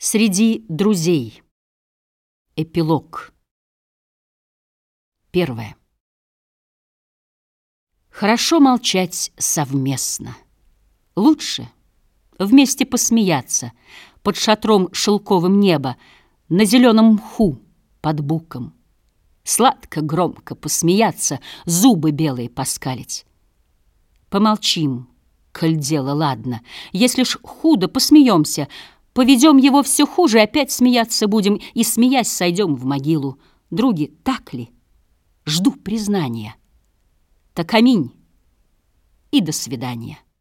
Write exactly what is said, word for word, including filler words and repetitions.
Среди друзей. Эпилог. Первое. Хорошо молчать совместно. Лучше вместе посмеяться под шатром шелковым неба, на зеленом мху под буком. Сладко, громко посмеяться, зубы белые поскалить. Помолчим, коль дело ладно. Если ж худо, посмеемся. Поведем его все хуже, опять смеяться будем, и, смеясь, сойдем в могилу. Други, так ли? Жду признания. Так аминь и до свидания.